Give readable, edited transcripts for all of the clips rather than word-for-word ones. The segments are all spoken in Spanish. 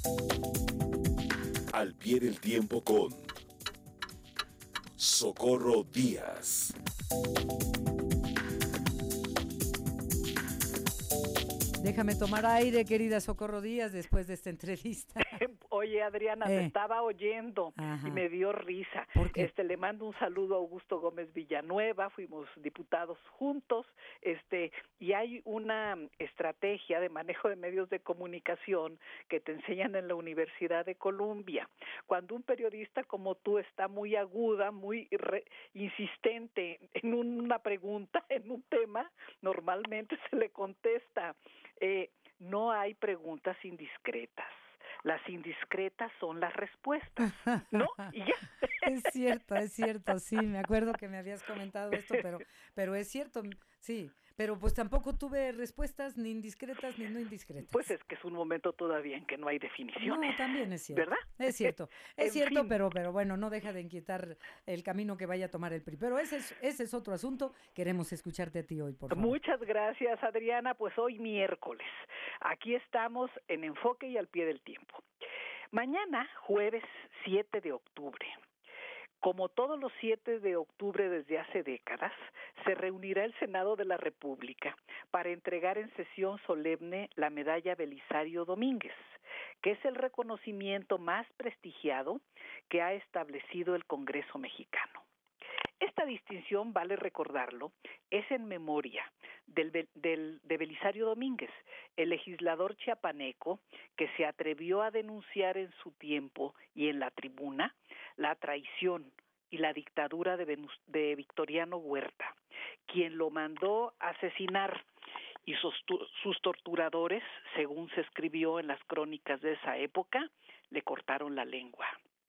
Al pie del tiempo con Socorro Díaz. Déjame tomar aire, querida Socorro Díaz, después de esta entrevista. Oye, Adriana, te estaba oyendo y me dio risa. ¿Por qué? Le mando un saludo a Augusto Gómez Villanueva, fuimos diputados juntos, y hay una estrategia de manejo de medios de comunicación que te enseñan en la Universidad de Columbia. Cuando un periodista como tú está muy aguda, muy insistente en una pregunta, en un tema, normalmente se le contesta. No hay preguntas indiscretas. Las indiscretas son las respuestas, ¿no? Y ya. Es cierto, sí, me acuerdo que me habías comentado esto, pero es cierto, sí, pero pues tampoco tuve respuestas ni indiscretas ni no indiscretas. Pues es que es un momento todavía en que no hay definiciones. No, también es cierto. ¿Verdad? Es cierto, pero bueno, no deja de inquietar el camino que vaya a tomar el PRI. Pero ese es otro asunto. Queremos escucharte a ti hoy, por favor. Muchas gracias, Adriana. Pues hoy miércoles. Aquí estamos en Enfoque y al pie del tiempo. Mañana, jueves 7 de octubre. Como todos los 7 de octubre desde hace décadas, se reunirá el Senado de la República para entregar en sesión solemne la medalla Belisario Domínguez, que es el reconocimiento más prestigiado que ha establecido el Congreso mexicano. Esta distinción, vale recordarlo, es en memoria de Belisario Domínguez, el legislador chiapaneco que se atrevió a denunciar en su tiempo y en la tribuna la traición y la dictadura de Victoriano Huerta, quien lo mandó asesinar, y sus torturadores, según se escribió en las crónicas de esa época, le cortaron la lengua.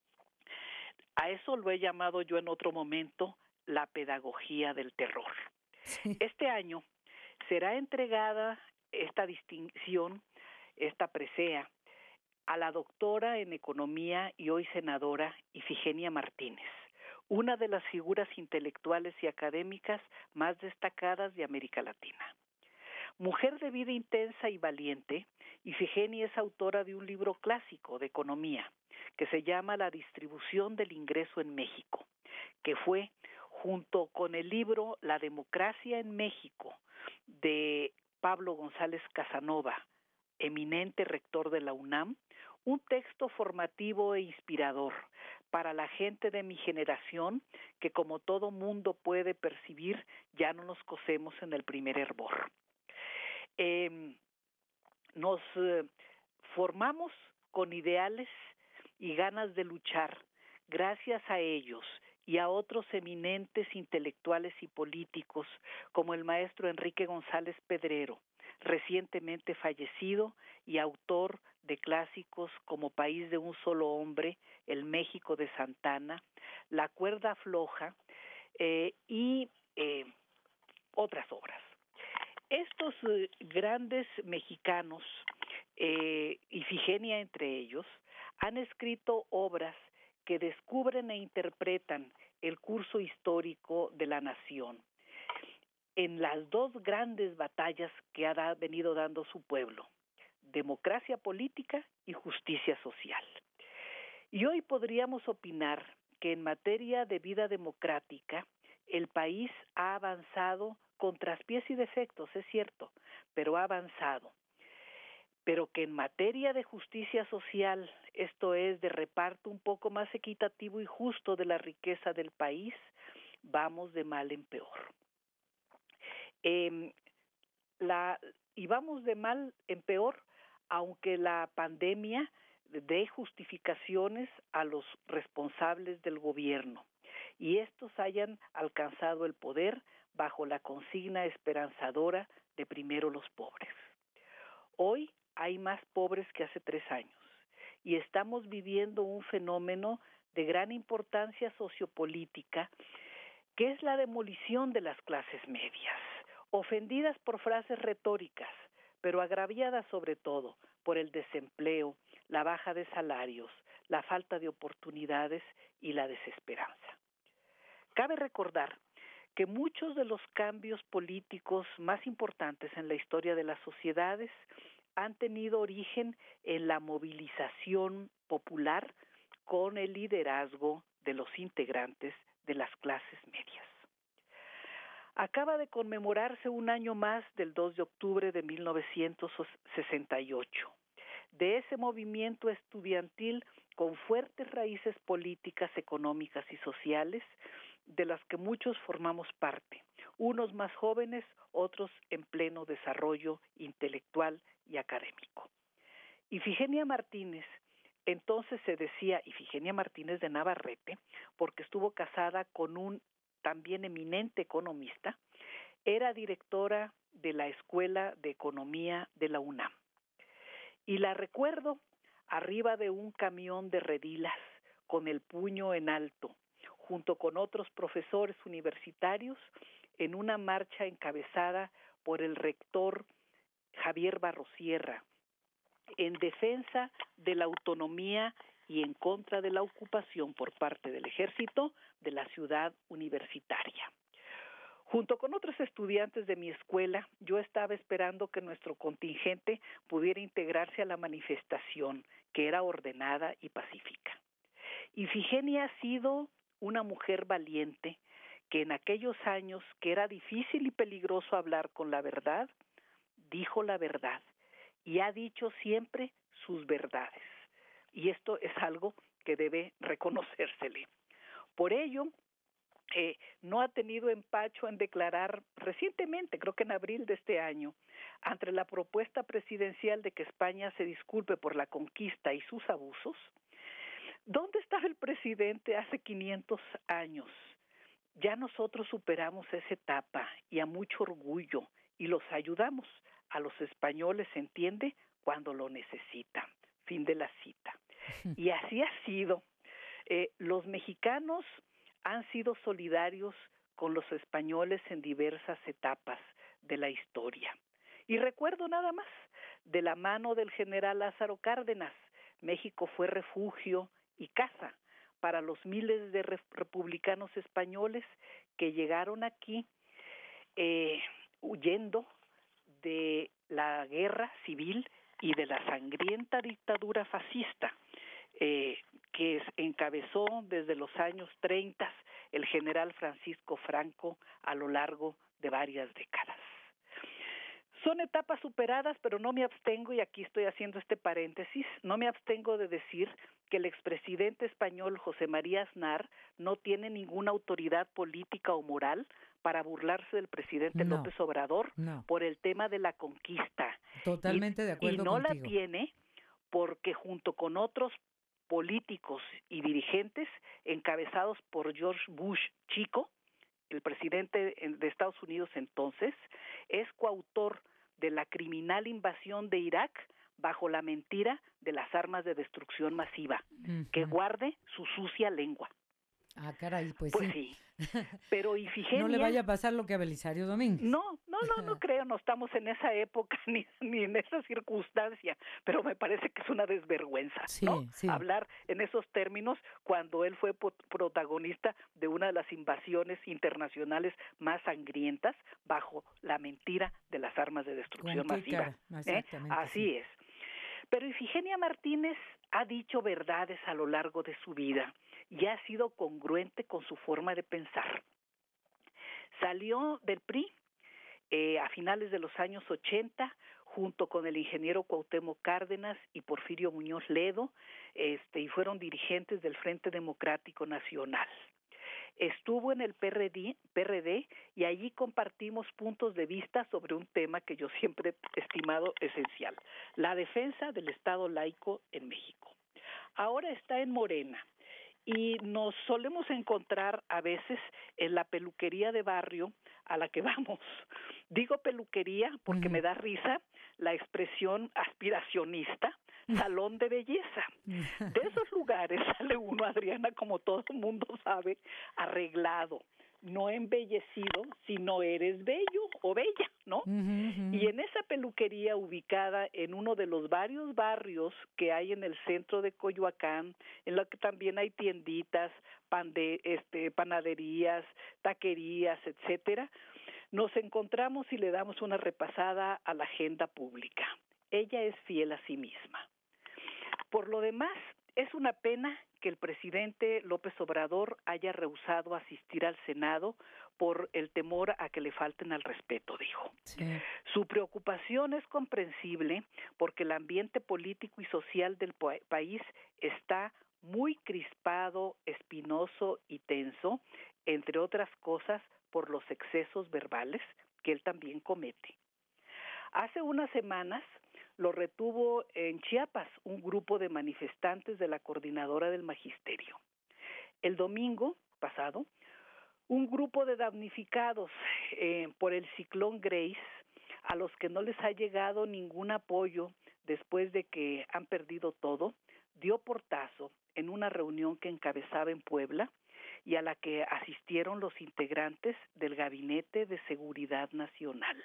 A eso lo he llamado yo en otro momento la pedagogía del terror. Sí. Este año será entregada esta distinción, esta presea, a la doctora en Economía y hoy senadora Ifigenia Martínez, una de las figuras intelectuales y académicas más destacadas de América Latina. Mujer de vida intensa y valiente, Ifigenia es autora de un libro clásico de economía que se llama La distribución del ingreso en México, que fue, junto con el libro La democracia en México, de Pablo González Casanova, eminente rector de la UNAM, un texto formativo e inspirador para la gente de mi generación que, como todo mundo puede percibir, ya no nos cosemos en el primer hervor. Nos formamos con ideales y ganas de luchar. Gracias a ellos y a otros eminentes intelectuales y políticos como el maestro Enrique González Pedrero, recientemente fallecido y autor de clásicos como País de un solo hombre, El México de Santana, La cuerda floja y otras obras. Estos grandes mexicanos, Ifigenia entre ellos, han escrito obras que descubren e interpretan el curso histórico de la nación en las dos grandes batallas que ha venido dando su pueblo: democracia política y justicia social. Y hoy podríamos opinar que en materia de vida democrática el país ha avanzado con traspiés y defectos, es cierto, pero ha avanzado. Pero que en materia de justicia social, esto es, de reparto un poco más equitativo y justo de la riqueza del país, vamos de mal en peor. Y vamos de mal en peor, aunque la pandemia dé justificaciones a los responsables del gobierno y estos hayan alcanzado el poder bajo la consigna esperanzadora de primero los pobres. Hoy hay más pobres que hace 3 años y estamos viviendo un fenómeno de gran importancia sociopolítica, que es la demolición de las clases medias, ofendidas por frases retóricas, pero agraviadas sobre todo por el desempleo, la baja de salarios, la falta de oportunidades y la desesperanza. Cabe recordar que muchos de los cambios políticos más importantes en la historia de las sociedades han tenido origen en la movilización popular con el liderazgo de los integrantes de las clases medias. Acaba de conmemorarse un año más del 2 de octubre de 1968, de ese movimiento estudiantil con fuertes raíces políticas, económicas y sociales, de las que muchos formamos parte, unos más jóvenes, otros en pleno desarrollo intelectual y académico. Ifigenia Martínez, entonces se decía Ifigenia Martínez de Navarrete, porque estuvo casada con un también eminente economista, era directora de la Escuela de Economía de la UNAM. Y la recuerdo arriba de un camión de redilas, con el puño en alto, junto con otros profesores universitarios, en una marcha encabezada por el rector Javier Barrosierra, en defensa de la autonomía y en contra de la ocupación por parte del ejército de la ciudad universitaria. Junto con otros estudiantes de mi escuela, yo estaba esperando que nuestro contingente pudiera integrarse a la manifestación, que era ordenada y pacífica. Ifigenia ha sido una mujer valiente que en aquellos años que era difícil y peligroso hablar con la verdad, dijo la verdad y ha dicho siempre sus verdades. Y esto es algo que debe reconocérsele. Por ello, no ha tenido empacho en declarar recientemente, creo que en abril de este año, ante la propuesta presidencial de que España se disculpe por la conquista y sus abusos. ¿Dónde estaba el presidente hace 500 años? Ya nosotros superamos esa etapa y a mucho orgullo y los ayudamos. A los españoles, se entiende, cuando lo necesitan. Fin de la cita. Y así ha sido. Los mexicanos han sido solidarios con los españoles en diversas etapas de la historia. Y recuerdo nada más, de la mano del general Lázaro Cárdenas, México fue refugio y casa para los miles de republicanos españoles que llegaron aquí huyendo de la guerra civil y de la sangrienta dictadura fascista que encabezó desde los años 30 el general Francisco Franco a lo largo de varias décadas. Son etapas superadas, pero no me abstengo, y aquí estoy haciendo este paréntesis, no me abstengo de decir que el expresidente español José María Aznar no tiene ninguna autoridad política o moral para burlarse del presidente López Obrador por el tema de la conquista. Totalmente de acuerdo contigo. La tiene porque junto con otros políticos y dirigentes encabezados por George Bush chico, el presidente de Estados Unidos entonces, es coautor de la criminal invasión de Irak bajo la mentira de las armas de destrucción masiva. Que guarde su sucia lengua. Ah, caray, pues sí. Pero Ifigenia... No le vaya a pasar lo que a Belisario Domínguez. No creo, no estamos en esa época ni en esa circunstancia, pero me parece que es una desvergüenza, ¿no? Sí. Hablar en esos términos cuando él fue protagonista de una de las invasiones internacionales más sangrientas bajo la mentira de las armas de destrucción masiva. Así es. Pero Ifigenia Martínez ha dicho verdades a lo largo de su vida y ha sido congruente con su forma de pensar. Salió del PRI a finales de los años 80, junto con el ingeniero Cuauhtémoc Cárdenas y Porfirio Muñoz Ledo, y fueron dirigentes del Frente Democrático Nacional. Estuvo en el PRD y allí compartimos puntos de vista sobre un tema que yo siempre he estimado esencial, la defensa del Estado laico en México. Ahora está en Morena y nos solemos encontrar a veces en la peluquería de barrio a la que vamos. Digo peluquería porque me da risa la expresión aspiracionista, salón de belleza. De esos lugares sale uno, Adriana, como todo el mundo sabe, arreglado, no embellecido, sino eres bello o bella, ¿no? Y en esa peluquería ubicada en uno de los varios barrios que hay en el centro de Coyoacán, en la que también hay tienditas, panaderías, taquerías, etcétera, nos encontramos y le damos una repasada a la agenda pública. ella es fiel a sí misma. Por lo demás, es una pena que el presidente López Obrador haya rehusado asistir al Senado por el temor a que le falten al respeto, dijo. Sí. Su preocupación es comprensible porque el ambiente político y social del país está muy crispado, espinoso y tenso, entre otras cosas por los excesos verbales que él también comete. Hace unas semanas lo retuvo en Chiapas un grupo de manifestantes de la Coordinadora del Magisterio. El domingo pasado, un grupo de damnificados por el ciclón Grace, a los que no les ha llegado ningún apoyo después de que han perdido todo, dio portazo en una reunión que encabezaba en Puebla y a la que asistieron los integrantes del Gabinete de Seguridad Nacional.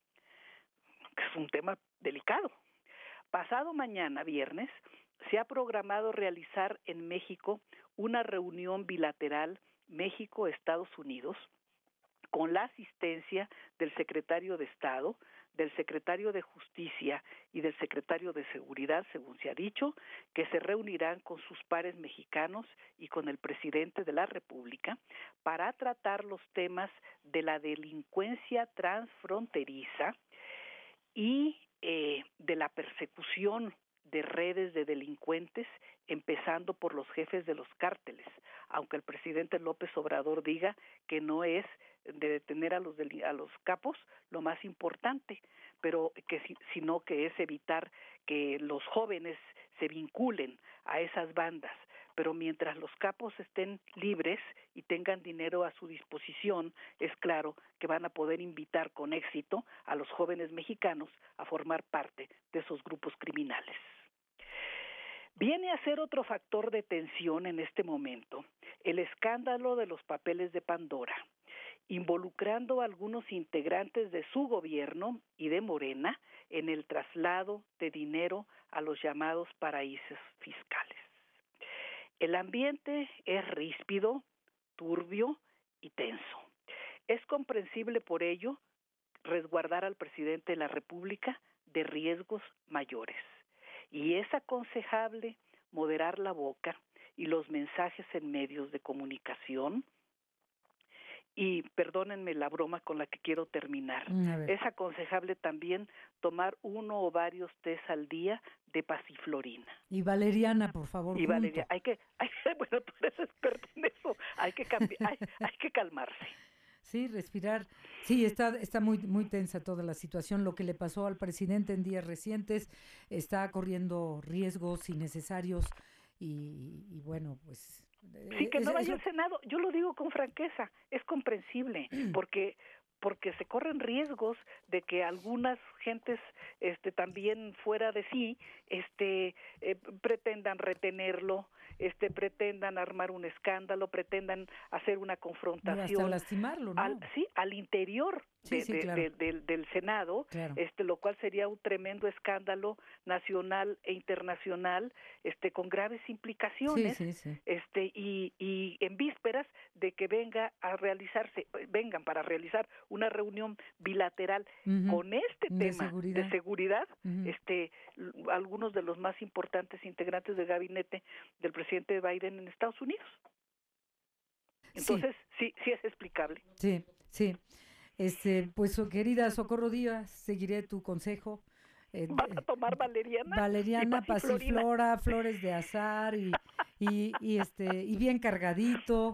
Es un tema delicado. Pasado mañana, viernes, se ha programado realizar en México una reunión bilateral México-Estados Unidos con la asistencia del secretario de Estado, del secretario de Justicia y del secretario de Seguridad, según se ha dicho, que se reunirán con sus pares mexicanos y con el presidente de la República para tratar los temas de la delincuencia transfronteriza y de la persecución de redes de delincuentes, empezando por los jefes de los cárteles, aunque el presidente López Obrador diga que no es de detener a los capos lo más importante, pero sino que es evitar que los jóvenes se vinculen a esas bandas. Pero mientras los capos estén libres y tengan dinero a su disposición, es claro que van a poder invitar con éxito a los jóvenes mexicanos a formar parte de esos grupos criminales. Viene a ser otro factor de tensión en este momento el escándalo de los papeles de Pandora, involucrando a algunos integrantes de su gobierno y de Morena en el traslado de dinero a los llamados paraísos fiscales. El ambiente es ríspido, turbio y tenso. Es comprensible por ello resguardar al presidente de la República de riesgos mayores. Y es aconsejable moderar la boca y los mensajes en medios de comunicación. Y perdónenme la broma con la que quiero terminar. Es aconsejable también tomar uno o varios tés al día de pasiflorina. Y valeriana, por favor. Y valeriana. Bueno, tú eres experto en eso. Hay que calmarse. Sí, respirar. Sí, está muy muy tensa toda la situación. Lo que le pasó al presidente en días recientes está corriendo riesgos innecesarios y bueno, pues... Sí, que no vaya al Senado. Yo lo digo con franqueza, es comprensible, porque se corren riesgos de que algunas gentes también fuera de sí pretendan retenerlo, pretendan armar un escándalo, pretendan hacer una confrontación, hasta lastimarlo, ¿no? al interior claro. del Senado, claro. Lo cual sería un tremendo escándalo nacional e internacional, con graves implicaciones, sí. Y en vísperas de que vengan para realizar una reunión bilateral con este tema de seguridad, algunos de los más importantes integrantes del gabinete del presidente Biden en Estados Unidos. Entonces, sí es explicable. Sí. Pues querida Socorro Díaz, seguiré tu consejo. ¿Vas a tomar valeriana? Valeriana, pasiflora, flores de azar y bien cargadito.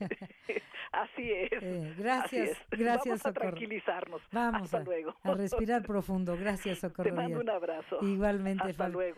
Así es. Gracias, Vamos Socorro. a tranquilizarnos. Vamos Hasta luego. a respirar profundo. Gracias, Socorro Te mando Díaz. un abrazo. Igualmente, Hasta luego.